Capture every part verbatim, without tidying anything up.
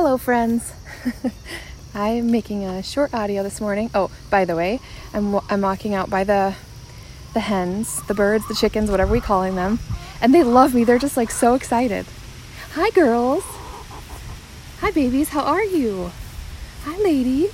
Hello friends. I'm making a short audio this morning. Oh, by the way, I'm I'm walking out by the the hens, the birds, the chickens, whatever we calling them, and they love me. They're just like so excited. Hi girls. Hi babies, how are you? Hi ladies.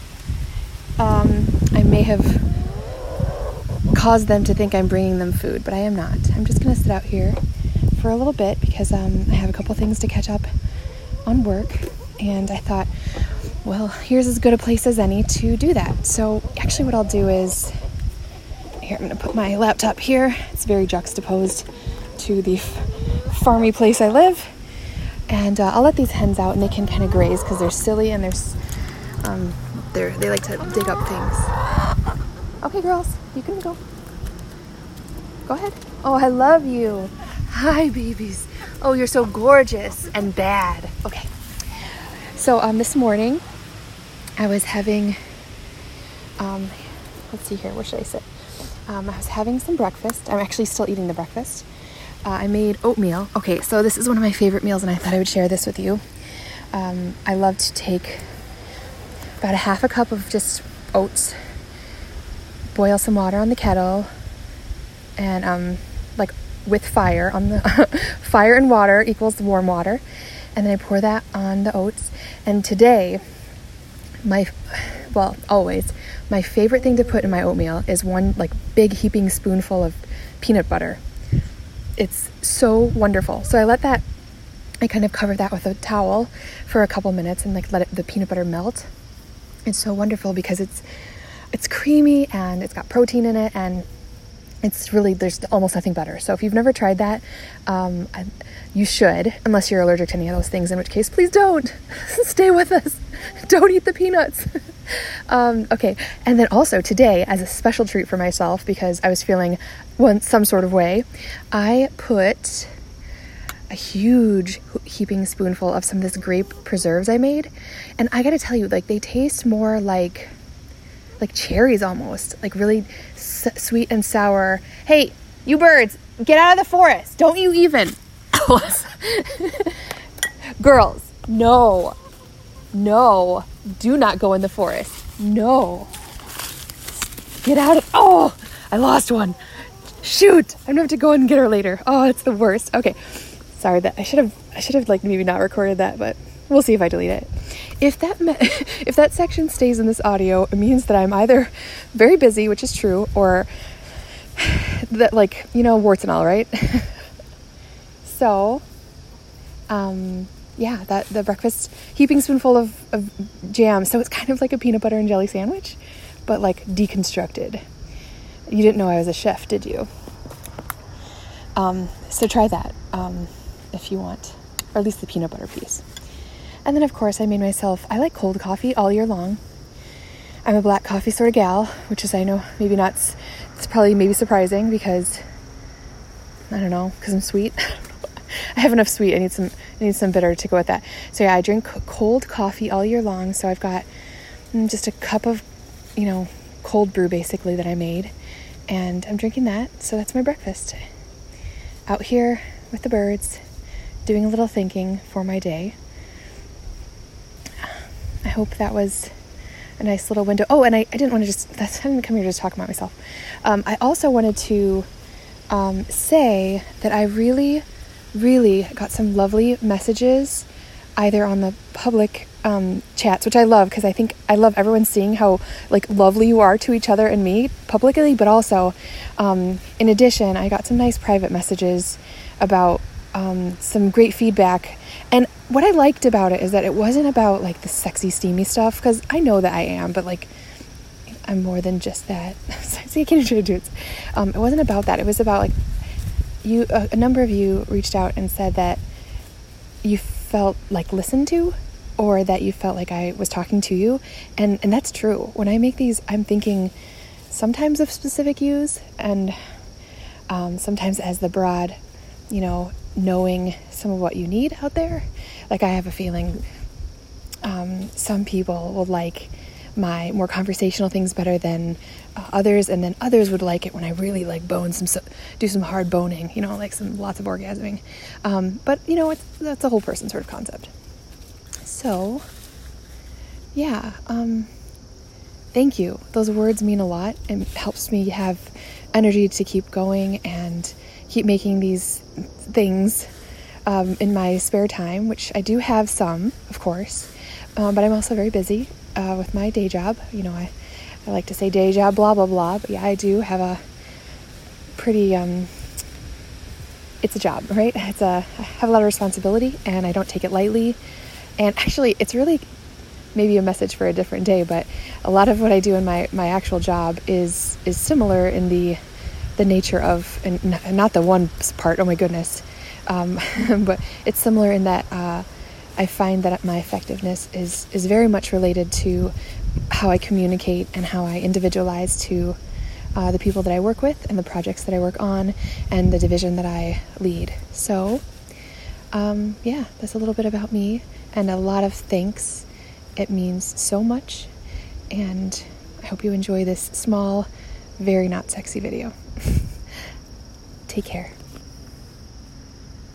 Um, I may have caused them to think I'm bringing them food, but I am not. I'm just gonna sit out here for a little bit because um, I have a couple things to catch up on work, and I thought, well, here's as good a place as any to do that. So actually what I'll do is, here, I'm gonna put my laptop here. It's very juxtaposed to the f- farmy place I live, and uh, I'll let these hens out and they can kind of graze because they're silly and they're, um, they're, they like to dig up things. Okay girls, you can go. Go ahead. Oh, I love you. Hi babies. Oh, you're so gorgeous and bad. Okay. So um, this morning I was having, um, let's see here, where should I sit? Um, I was having some breakfast. I'm actually still eating the breakfast. Uh, I made oatmeal. Okay, so this is one of my favorite meals and I thought I would share this with you. Um, I love to take about a half a cup of just oats, boil some water on the kettle, and um, like with fire on the fire and water equals warm water, and then I pour that on the oats. And today, my well always my favorite thing to put in my oatmeal is one like big heaping spoonful of peanut butter. It's so wonderful. So I let that I kind of cover that with a towel for a couple minutes and like let it, the peanut butter melt. It's so wonderful because it's it's creamy and it's got protein in it, and it's really, there's almost nothing better. So if you've never tried that, um, I, you should, unless you're allergic to any of those things, in which case, please don't. Stay with us. Don't eat the peanuts. um, okay, and then also today, as a special treat for myself, because I was feeling one some sort of way, I put a huge heaping spoonful of some of this grape preserves I made. And I gotta tell you, like, they taste more like like cherries almost, like really s- sweet and sour. Hey, you birds, get out of the forest. Don't you even. Girls, no, no, do not go in the forest. No. Get out of, oh, I lost one. Shoot, I'm gonna have to go and get her later. Oh, it's the worst. Okay, sorry that I should have, I should have like maybe not recorded that, but we'll see if I delete it. If that me- if that section stays in this audio, it means that I'm either very busy, which is true, or that, like, you know, warts and all, right? so, um, yeah, that the breakfast heaping spoonful of, of jam. So it's kind of like a peanut butter and jelly sandwich, but like deconstructed. You didn't know I was a chef, did you? Um, so try that um, if you want, or at least the peanut butter piece. And then, of course, I made myself, I like cold coffee all year long. I'm a black coffee sort of gal, which is, I know, maybe not, it's probably maybe surprising because, I don't know, because I'm sweet. I have enough sweet. I need some, I need some bitter to go with that. So yeah, I drink cold coffee all year long. So I've got just a cup of, you know, cold brew basically that I made, and I'm drinking that. So that's my breakfast. Out here with the birds, doing a little thinking for my day. I hope that was a nice little window. Oh, and I, I didn't want to just, that's, I didn't come here to just talk about myself. Um, I also wanted to um, say that I really, really got some lovely messages either on the public um, chats, which I love because I think I love everyone seeing how like lovely you are to each other and me publicly, but also um, in addition, I got some nice private messages about um, some great feedback. And what I liked about it is that it wasn't about like the sexy, steamy stuff, because I know that I am, but like I'm more than just that. See, I can't introduce. Um, it wasn't about that. It was about like you. A, a number of you reached out and said that you felt like listened to, or that you felt like I was talking to you, and and that's true. When I make these, I'm thinking sometimes of specific yous, and um, sometimes as the broad, you know, knowing some of what you need out there. Like I have a feeling um, some people will like my more conversational things better than uh, others, and then others would like it when I really like bone some, do some hard boning, you know, like some lots of orgasming. Um, but you know, it's, that's a whole person sort of concept. So, yeah, um, thank you. Those words mean a lot. It helps me have energy to keep going and keep making these things um, in my spare time, which I do have some, of course, um, but I'm also very busy uh, with my day job. You know, I, I like to say day job, blah, blah, blah, but yeah, I do have a pretty, um, it's a job, right? It's a, I have a lot of responsibility and I don't take it lightly. And actually, it's really maybe a message for a different day, but a lot of what I do in my, my actual job is is similar in the the nature of, and not the one part, oh my goodness, um, but it's similar in that uh, I find that my effectiveness is, is very much related to how I communicate and how I individualize to uh, the people that I work with and the projects that I work on and the division that I lead. So, um, yeah, that's a little bit about me and a lot of thanks. It means so much, and I hope you enjoy this small, very not sexy video. Take care.